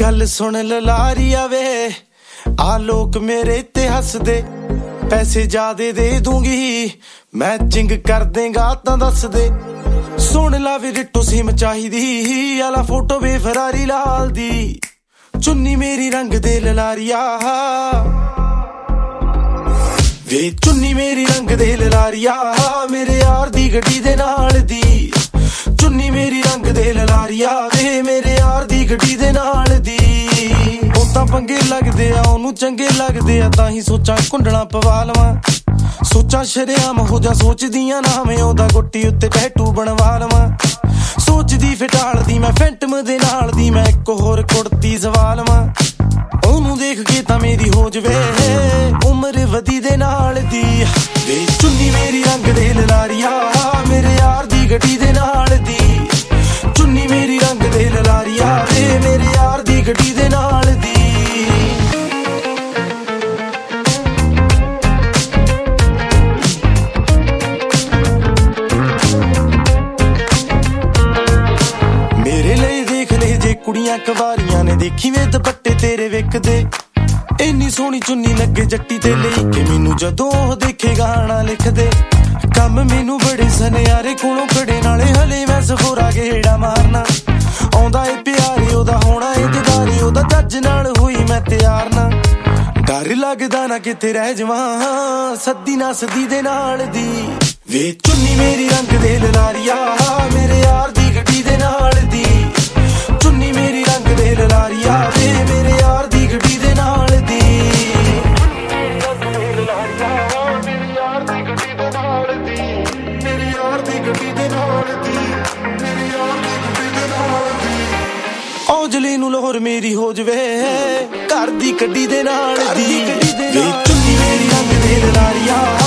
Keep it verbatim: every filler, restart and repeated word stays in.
गल सुन ललारिया वे आ लोग मेरे ते हस दे पैसे ज्यादा दे दूंगी मैचिंग कर देगा तां दस दे सुन ला वे रिट्टो सिम चाहिदी आला फोटो वे फरारी लाल दी चुन्नी मेरी रंग दे ललारिया वे चुन्नी मेरी रंग दे ललारिया मेरे यार दी गड्डी दे नाल दी चुन्नी मेरी रंग दे ललारिया वे मेरे यार दी गड्डी दे नाल दी ओ तां पंगे लगदे आ ओनू चंगे लगदे आ तां ही सोचां कुंडला पवा लवां सोचां शरेआम हो जा सोचदियां ना मैं ओदा गुट्टी उत्ते टैटू बनवा लवां सोचदी फिटाल दी मैं फैंटम दे नाल दी मैं इक होर कुड़ती सवा लवां ओनू देख के तां मेरी हो जवे उम्र वधी दे नाल दी वे चुन्नी मेरी रंग दे ललारिया मेरे यार दी गड्डी दे नाल दी चुन्नी मेरी रंग दे ललारिया वे मेरे यार दी गड्डी दे नाल दी मेरे लिए देख ले जे कुड़ियां कवारियां ने देखी वे दुपट्टे तेरे विकदे इन्नी सोहनी चुन्नी लगे जट्टी ते लेई के मैनू जदों देखे गाना लिख दे कम मैनू बड़े सनियारे कोलों खड़े नाले हले मैं सफोरा गेड़ा मारना आउंदा ए प्यारे ओदा होना ए ददारे ओदा जज नाल होई मैं तैयार ना डर लगदा ना किते रह जावां सद्दी ना सद्दी दे नाल दी वे चुन्नी मेरी रंग दे ललारिया मेरे यार दी गड्डी दे नाल दी चुन्नी मेरी रंग दे ललारिया वे मेरे यार दी गड्डी दे नाल दी औजली नू लाहौर मेरी हो जवे घर दी गड्डी दे नाल दी वे चुन्नी मेरी रंग दे ललारिया